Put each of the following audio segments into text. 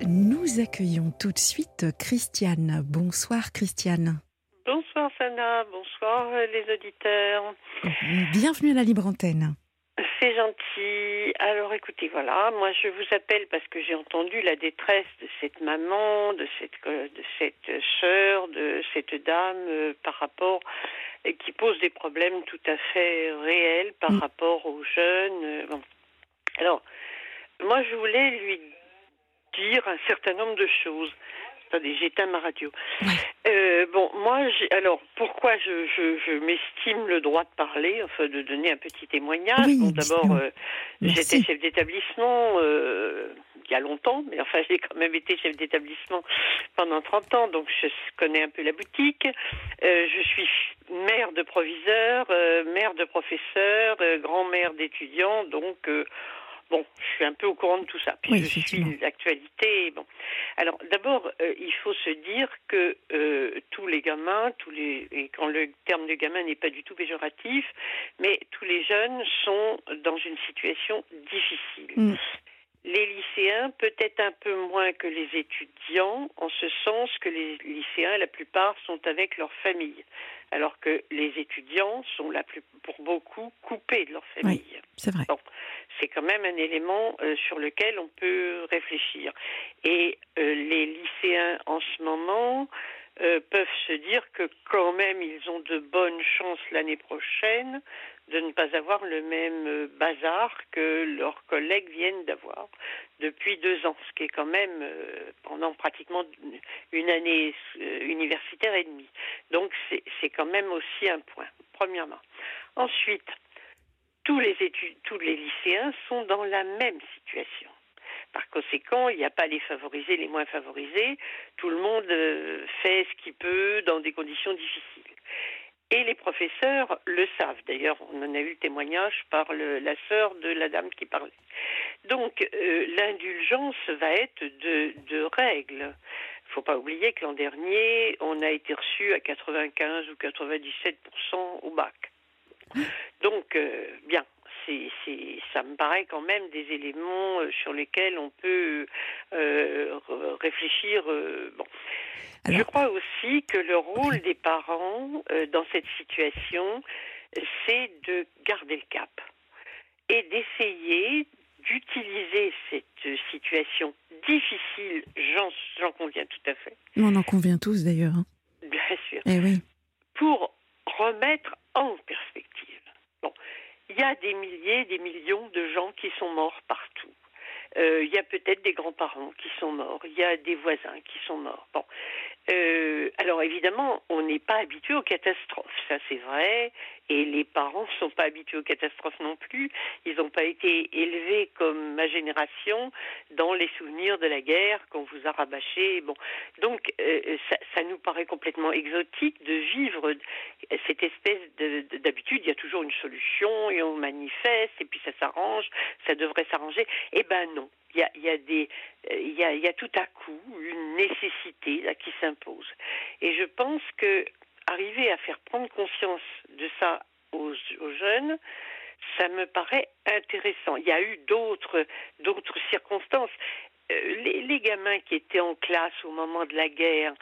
Nous accueillons tout de suite Christiane. Bonsoir Christiane. Bonsoir Sana, bonsoir les auditeurs. Bienvenue à la Libre Antenne. C'est gentil. Alors écoutez, voilà, moi je vous appelle parce que j'ai entendu la détresse de cette maman, de cette sœur, de cette dame par rapport, qui pose des problèmes tout à fait réels par rapport aux jeunes. Bon. Alors, moi je voulais lui dire un certain nombre de choses. Attendez, j'éteins ma radio. Alors, pourquoi je m'estime le droit de parler, enfin de donner un petit témoignage. Oui, bon, d'abord, j'étais merci. chef d'établissement il y a longtemps, mais enfin, j'ai quand même été chef d'établissement pendant 30 ans, donc je connais un peu la boutique. Je suis mère de proviseur, mère de professeur, grand-mère d'étudiants, donc... Bon, je suis un peu au courant de tout ça. Puis Oui, je suis l'actualité. Bon, alors d'abord, il faut se dire que tous les gamins, et quand le terme de gamin n'est pas du tout péjoratif, mais tous les jeunes sont dans une situation difficile. Les lycéens, peut-être un peu moins que les étudiants, en ce sens que les lycéens, la plupart, sont avec leur famille, alors que les étudiants sont pour beaucoup coupés de leur famille. Oui, c'est vrai. Bon, c'est quand même un élément sur lequel on peut réfléchir. Et les lycéens, en ce moment, peuvent se dire que quand même, ils ont de bonnes chances l'année prochaine de ne pas avoir le même bazar que leurs collègues viennent d'avoir depuis 2 ans, ce qui est quand même pendant pratiquement une année universitaire et demie. Donc c'est quand même aussi un point, premièrement. Ensuite, tous les lycéens sont dans la même situation. Par conséquent, il n'y a pas les favorisés, les moins favorisés. Tout le monde fait ce qu'il peut dans des conditions difficiles. Et les professeurs le savent. D'ailleurs, on en a eu le témoignage par la sœur de la dame qui parlait. Donc, l'indulgence va être de règles. Il ne faut pas oublier que l'an dernier, on a été reçu à 95 ou 97% au bac. Donc, bien, ça me paraît quand même des éléments sur lesquels on peut réfléchir. Bon. Alors, je crois aussi que le rôle des parents dans cette situation, c'est de garder le cap et d'essayer d'utiliser cette situation difficile, j'en conviens tout à fait. On en convient tous d'ailleurs. Bien sûr. Eh oui. Pour remettre en perspective. Bon, il y a des milliers, des millions de gens qui sont morts partout. Il y a peut-être des grands-parents qui sont morts. Il y a des voisins qui sont morts. Bon. Alors évidemment, on n'est pas habitué aux catastrophes, ça c'est vrai, et les parents ne sont pas habitués aux catastrophes non plus. Ils n'ont pas été élevés comme ma génération dans les souvenirs de la guerre qu'on vous a rabâché. Bon, donc ça nous paraît complètement exotique de vivre cette espèce d'habitude. Il y a toujours une solution et on manifeste et puis ça s'arrange, ça devrait s'arranger. Eh ben non. Il y a tout à coup une nécessité là, qui s'impose. Et je pense que arriver à faire prendre conscience de ça aux jeunes, ça me paraît intéressant. Il y a eu d'autres circonstances. Les gamins qui étaient en classe au moment de la guerre,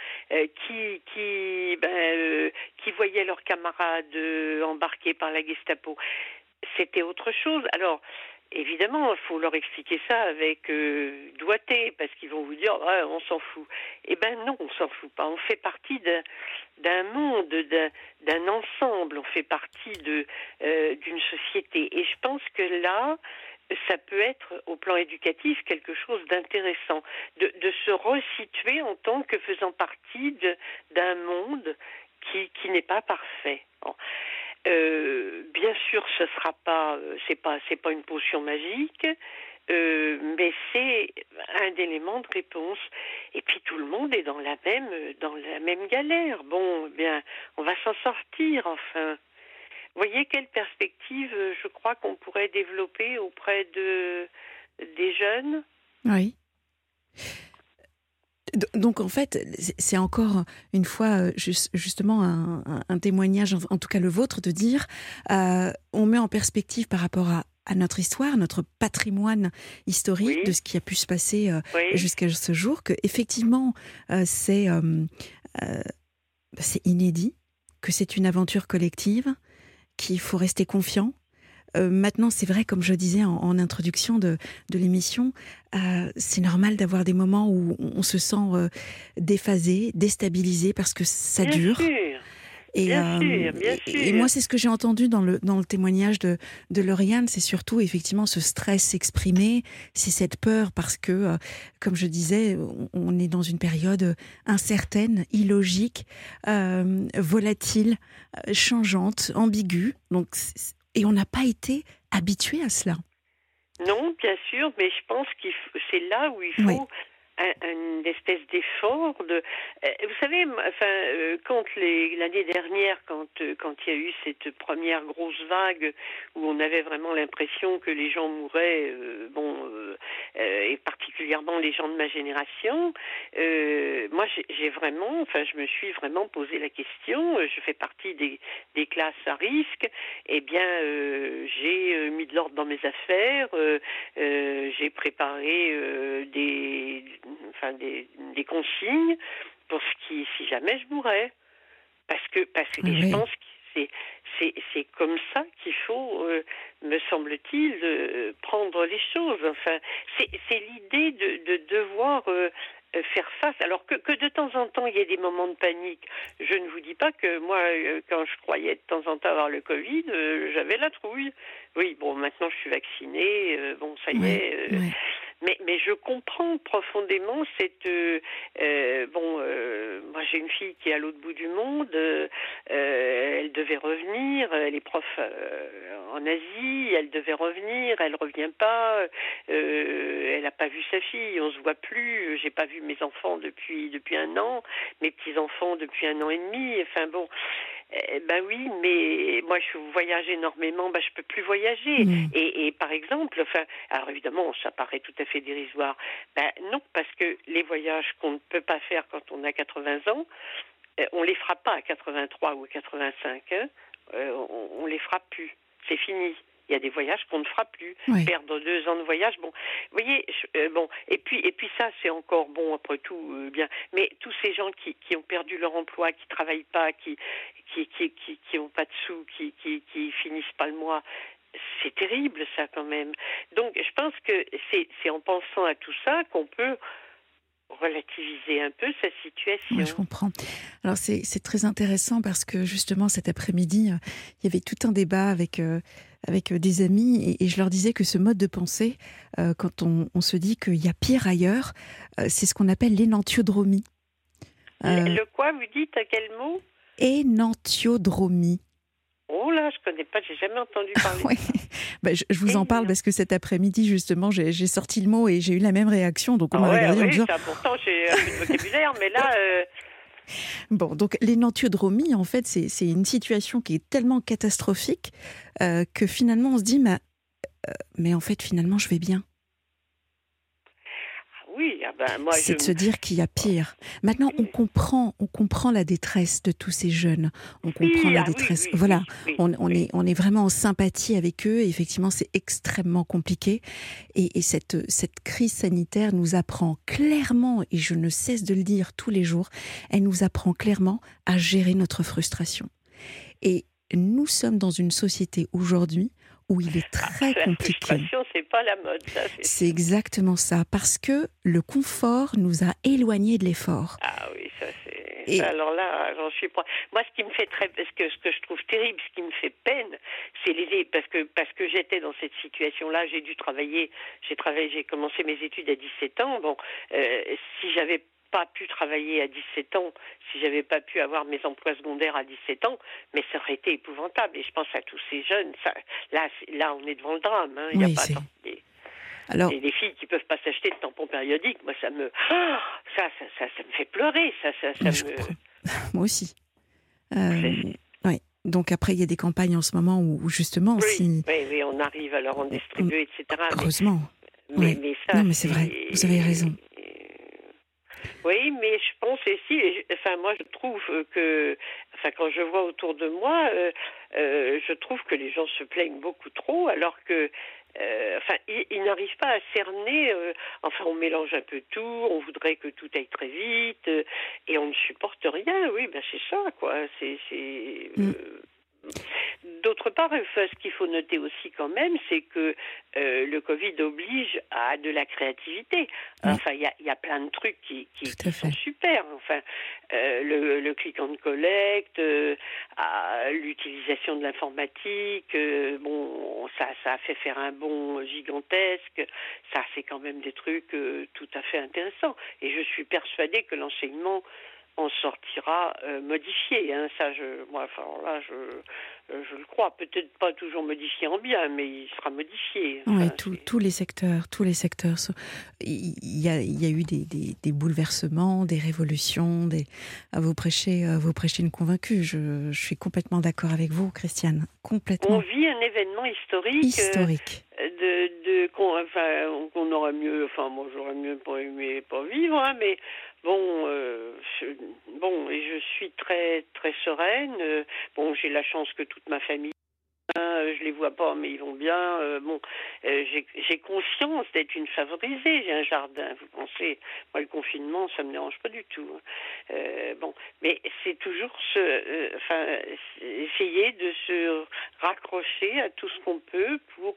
qui voyaient leurs camarades embarqués par la Gestapo, c'était autre chose. Alors, évidemment, il faut leur expliquer ça avec doigté, parce qu'ils vont vous dire ouais, on s'en fout. Eh ben non, on s'en fout pas. On fait partie d'un monde, d'un ensemble. On fait partie d'une société. Et je pense que là, ça peut être, au plan éducatif, quelque chose d'intéressant, de se resituer en tant que faisant partie d'un monde qui n'est pas parfait. Bon. Bien sûr, ce sera pas, c'est pas une potion magique, mais c'est un élément de réponse. Et puis tout le monde est dans la même galère. Bon, bien, on va s'en sortir enfin. Vous voyez quelle perspective, je crois qu'on pourrait développer auprès des jeunes. Oui. Donc en fait, c'est encore une fois justement un témoignage, en tout cas le vôtre, de dire on met en perspective par rapport à notre histoire, notre patrimoine historique, Oui, de ce qui a pu se passer oui, jusqu'à ce jour, que effectivement c'est inédit, que c'est une aventure collective, qu'il faut rester confiant. Maintenant, c'est vrai, comme je disais en introduction de l'émission, c'est normal d'avoir des moments où on se sent déphasé, déstabilisé, parce que ça bien dure. sûr, Et, bien sûr, bien et moi, sûr. c'est ce que j'ai entendu dans le témoignage de Lauriane, c'est surtout effectivement ce stress exprimé, c'est cette peur parce que, comme je disais, on est dans une période incertaine, illogique, volatile, changeante, ambiguë. Donc, et on n'a pas été habitué à cela. Non, bien sûr, mais je pense c'est là où il Oui, faut une espèce d'effort vous savez, quand l'année dernière, quand il y a eu cette première grosse vague où on avait vraiment l'impression que les gens mouraient, et particulièrement les gens de ma génération, moi j'ai vraiment, je me suis vraiment posé la question. Je fais partie des classes à risque. Eh bien, j'ai mis de l'ordre dans mes affaires. J'ai préparé des consignes pour si jamais je mourais. Parce que oui, je oui. pense que c'est comme ça qu'il faut, me semble-t-il, prendre les choses. Enfin, c'est l'idée de devoir faire face. Alors que de temps en temps il y ait des moments de panique. Je ne vous dis pas que moi, quand je croyais de temps en temps avoir le Covid, j'avais la trouille. Oui, bon, maintenant je suis vaccinée. Bon, ça y Ouais, est. ouais. Mais je comprends profondément moi j'ai une fille qui est à l'autre bout du monde. Elle devait revenir. Elle est prof en Asie. Elle devait revenir. Elle revient pas. Elle n'a pas vu sa fille. On se voit plus. J'ai pas vu mes enfants depuis un an. Mes petits enfants depuis un an et demi. Enfin bon. Ben oui, mais moi je voyage énormément, je peux plus voyager. Mm. Et par exemple, alors évidemment, ça paraît tout à fait dérisoire. Ben non, parce que les voyages qu'on ne peut pas faire quand on a 80 ans, on les fera pas à 83 ou à 85. Hein. On les fera plus. C'est fini. Il y a des voyages qu'on ne fera plus. Ouais. Perdre 2 ans de voyage, bon, vous voyez, bon, et puis ça, c'est encore bon après tout, bien. Mais tous ces gens qui ont perdu leur emploi, qui travaillent pas, qui ont pas de sous, qui finissent pas le mois, c'est terrible ça quand même. Donc je pense que c'est en pensant à tout ça qu'on peut relativiser un peu sa Ouais, je situation. comprends. Alors c'est très intéressant parce que justement cet après-midi, il y avait tout un débat avec des amis et je leur disais que ce mode de pensée, quand on se dit qu'il y a pire ailleurs, c'est ce qu'on appelle l'énantiodromie. Euh, Le quoi, vous dites à quel mot? Énantiodromie. Oh là, je connais pas, j'ai jamais entendu parler de Oui, ça. bah, je vous en Et parle non. parce que cet après-midi justement j'ai sorti le mot et j'ai eu la même réaction. Donc on Ah m'a ouais, regardé en oui, disant ça pourtant j'ai un peu de vocabulaire, mais là, bon, donc l'énantiodromie, en fait, c'est une situation qui est tellement catastrophique que finalement on se dit, mais en fait, finalement, je vais bien. oui, ah ben moi C'est de se dire qu'il y a pire. Maintenant, oui, on comprend la détresse de tous ces jeunes. On comprend oui, la ah oui, détresse. oui, Voilà, oui, oui, on oui. est, on est vraiment en sympathie avec eux. Et effectivement, c'est extrêmement compliqué. Et cette crise sanitaire nous apprend clairement, et je ne cesse de le dire tous les jours, elle nous apprend clairement à gérer notre frustration. Et nous sommes dans une société aujourd'hui où il est Ah, très la compliqué. frustration, c'est pas la mode, ça c'est C'est sûr. exactement ça, parce que le confort nous a éloignés de l'effort. Ah oui, ça c'est. Ça, Et alors là, j'en suis pas. Moi, ce qui me fait ce que je trouve terrible, ce qui me fait peine, c'est parce que j'étais dans cette situation-là, j'ai commencé mes études à 17 ans. Bon, si j'avais pas pu travailler à 17 ans, si j'avais pas pu avoir mes emplois secondaires à 17 ans, mais ça aurait été épouvantable. Et je pense à tous ces jeunes. Là, on est devant le drame. Hein. Il n'y a oui, pas c'est... tant. Alors, Les filles qui peuvent pas s'acheter de tampons périodiques, moi ça me fait pleurer, ça je me. comprends. Moi aussi. Euh, c'est- ouais. Donc après, il y a des campagnes en ce moment où justement, Oui, si... oui, oui, on arrive à leur en on- distribuer, etc. Heureusement. Mais, Ouais. mais ça, Non, mais c'est vrai. Vous avez raison. Oui, mais je pense aussi, enfin moi je trouve que, enfin quand je vois autour de moi, je trouve que les gens se plaignent beaucoup trop, alors que, enfin ils n'arrivent pas à cerner. Enfin on mélange un peu tout, on voudrait que tout aille très vite, et on ne supporte rien. Oui, ben c'est ça quoi. Mm. D'autre part, enfin, ce qu'il faut noter aussi quand même, c'est que le Covid oblige à de la créativité. Oui, Enfin, il y a plein de trucs tout qui à sont fait. super. Enfin, le click and collect, l'utilisation de l'informatique, bon, ça a fait faire un bond gigantesque. Ça, c'est quand même des trucs tout à fait intéressants. Et je suis persuadée que l'enseignement en sortira modifié. Hein. Ça, moi, enfin, là, je le crois. Peut-être pas toujours modifié en bien, mais il sera modifié. Oui, Enfin, tous les secteurs, tous les secteurs. Il y a eu des bouleversements, des révolutions, vous prêchez une convaincue. Je suis complètement d'accord avec vous, Christiane. on Complètement. vit un événement historique Historique. qu'on aurait mieux. Enfin, moi, j'aurais mieux pas aimé pas vivre, hein, mais bon, bon, et je suis très très sereine. Bon, j'ai la chance que toute ma famille. Je les vois pas, mais ils vont bien. Bon, j'ai conscience d'être une favorisée. J'ai un jardin. Vous pensez, moi le confinement, ça me dérange pas du tout. Hein. Bon, mais c'est toujours enfin, essayer de se raccrocher à tout ce qu'on peut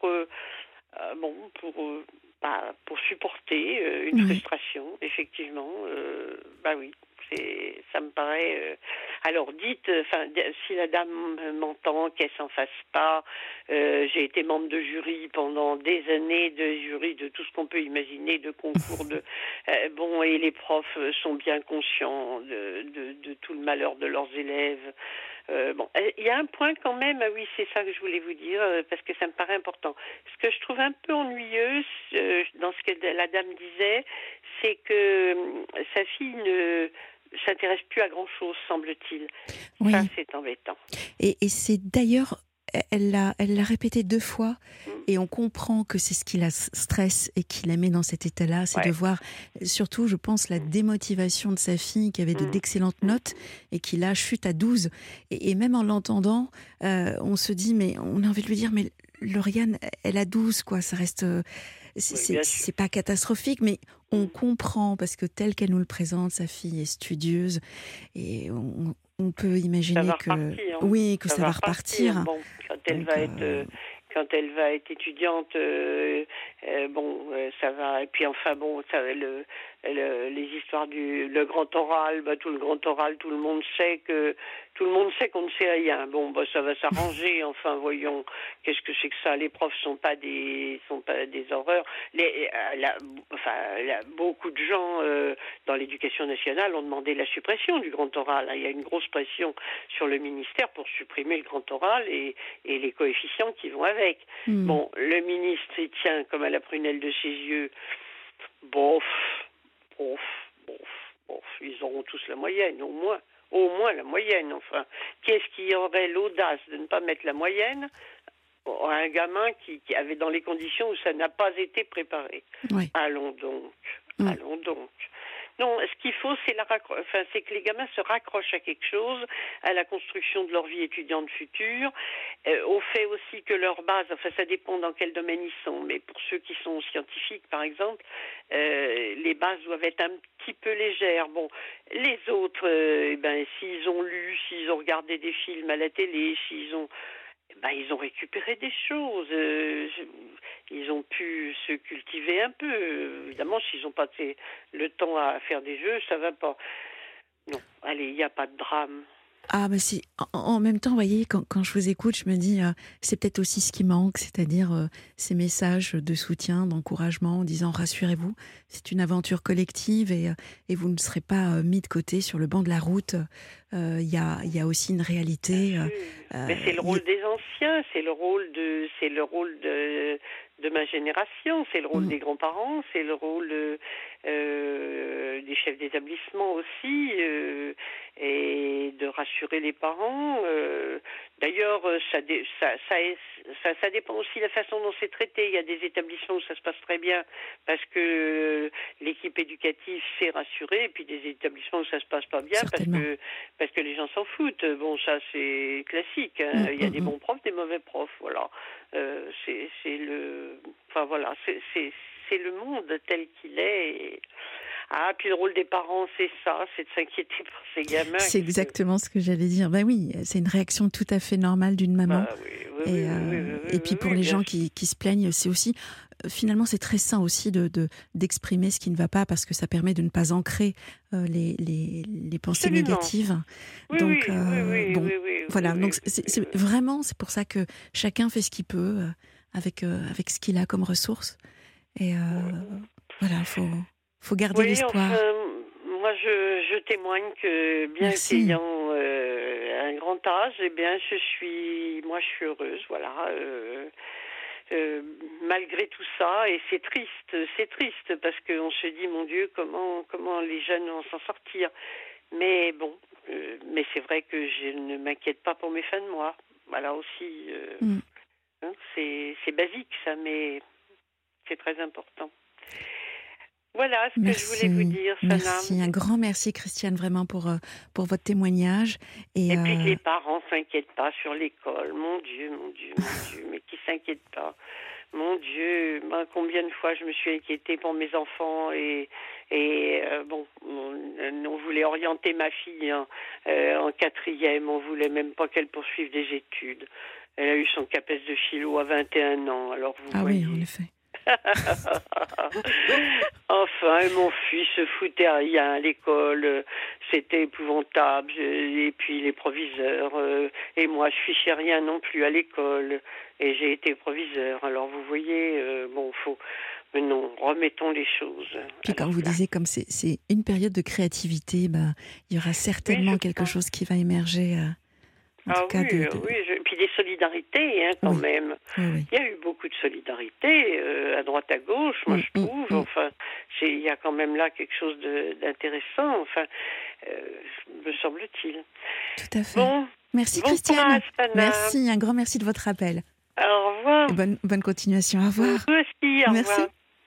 bon, pour supporter une Oui. frustration. Effectivement, bah oui. Ça me paraît. Alors, dites, enfin, si la dame m'entend, qu'elle s'en fasse pas. J'ai été membre de jury pendant des années, de jury de tout ce qu'on peut imaginer, de concours bon, et les profs sont bien conscients de tout le malheur de leurs élèves. Bon, il y a un point quand même, ah oui, c'est ça que je voulais vous dire, parce que ça me paraît important. Ce que je trouve un peu ennuyeux dans ce que la dame disait, c'est que sa fille ne s'intéresse plus à grand-chose, semble-t-il. Ça, Oui. c'est embêtant. Et c'est d'ailleurs, elle l'a répété 2 fois, Mm. et on comprend que c'est ce qui la stresse et qui la met dans cet état-là. C'est de Ouais. voir, surtout, je pense, la démotivation de sa fille qui avait Mm. d'excellentes Mm. notes et qui là chute à 12. Et même en l'entendant, on se dit, mais on a envie de lui dire, mais Lauriane, elle a 12, quoi. Ça reste, Oui, bien sûr. c'est pas catastrophique, mais on Mm. comprend parce que telle qu'elle nous le présente, sa fille est studieuse, et on peut Ça imaginer va que, repartir. oui, que Ça ça va va repartir. repartir. Bon, Donc, quand elle va être étudiante, bon, ça va. Et puis enfin bon, les histoires du le grand oral, bah, tout le grand oral, tout le monde sait qu'on ne sait rien. Bon, bah ça va s'arranger. Enfin, voyons, qu'est-ce que c'est que ça? Les profs sont pas des horreurs. Beaucoup de gens dans l'éducation nationale ont demandé la suppression du grand oral. Hein. Il y a une grosse pression sur le ministère pour supprimer le grand oral et les coefficients qui vont avec. hmm, Bon, le ministre y tient comme à la prunelle de ses yeux. Bof, bof, bof, bof. Ils auront tous la moyenne, au moins. Au moins la moyenne, enfin. Qu'est-ce qui aurait l'audace de ne pas mettre la moyenne à un gamin qui avait dans les conditions où ça n'a pas été préparé? ouais, Allons donc, hmm, allons donc. Non, ce qu'il faut, c'est que les gamins se raccrochent à quelque chose, à la construction de leur vie étudiante future, au fait aussi que leur base, enfin ça dépend dans quel domaine ils sont, mais pour ceux qui sont scientifiques par exemple, les bases doivent être un petit peu légères. Bon, les autres, s'ils ont lu, s'ils ont regardé des films à la télé, ils ont récupéré des choses. Ils ont pu se cultiver un peu. Évidemment, s'ils n'ont pas le temps à faire des jeux, ça va pas. Non, allez, il n'y a pas de drame. ah, bah si. En même temps, vous voyez, quand je vous écoute, je me dis, c'est peut-être aussi ce qui manque, c'est-à-dire ces messages de soutien, d'encouragement, en disant rassurez-vous, c'est une aventure collective, et vous ne serez pas mis de côté sur le banc de la route. Il y a aussi une Bien réalité. sûr. Mais c'est le Il y a- rôle des anciens, c'est le rôle de ma génération, c'est le rôle Mm, des grands-parents, c'est le rôle des chefs d'établissement aussi, et de rassurer les parents. D'ailleurs, ça dépend aussi de la façon dont c'est traité. Il y a des établissements où ça se passe très bien parce que l'équipe éducative s'est rassurée, et puis des établissements où ça se passe pas bien Certainement. parce que les gens s'en foutent. Bon, ça c'est classique, hein. Il y a des bons profs, des mauvais profs, voilà. C'est le, enfin voilà, c'est le monde tel qu'il est. Puis le rôle des parents, c'est ça, c'est de s'inquiéter pour ces gamins. C'est exactement ce que j'allais dire. Ben oui, c'est une réaction tout à fait normale d'une maman. Et puis pour les gens qui se plaignent, c'est aussi, finalement, c'est très sain aussi d'exprimer ce qui ne va pas, parce que ça permet de ne pas ancrer les pensées négatives. Donc, voilà. Donc c'est vraiment, c'est pour ça que chacun fait ce qu'il peut avec ce qu'il a comme ressources. Et voilà, faut garder l'espoir. Enfin, moi, je témoigne que bien qu'ayant un grand âge, eh bien, je suis heureuse, voilà. Malgré tout ça, et c'est triste parce qu'on se dit, mon Dieu, comment les jeunes vont s'en sortir. Mais bon, mais c'est vrai que je ne m'inquiète pas pour mes fins de mois. Voilà aussi, c'est basique ça, mais c'est très important. Voilà ce que je voulais vous dire, Sanam. Merci, un grand merci, Christiane, vraiment pour votre témoignage. Et puis que les parents ne s'inquiètent pas sur l'école. Mon Dieu, mais qui ne s'inquiètent pas. Mon Dieu, combien de fois je me suis inquiétée pour mes enfants et bon, on voulait orienter ma fille en 4e, on voulait même pas qu'elle poursuive des études. Elle a eu son CAPES de philo à 21 ans, alors vous voyez. Oui, en effet. Enfin, mon fils se foutait à rien à l'école, c'était épouvantable. Et puis les proviseurs, et moi je fichais rien non plus à l'école, et j'ai été proviseur. Alors vous voyez, mais non, remettons les choses. Puis quand vous disiez, comme c'est une période de créativité, il y aura certainement quelque chose qui va émerger. Oui, puis des solidarités, quand même. Oui. Il y a eu beaucoup de solidarité à droite, à gauche, moi je trouve. Enfin, il y a quand même là quelque chose d'intéressant, enfin, me semble-t-il. Tout à fait. Bon, merci Christiane. Merci, un grand merci de votre appel. Au revoir. Et bonne continuation. Au revoir. Vous aussi, au revoir.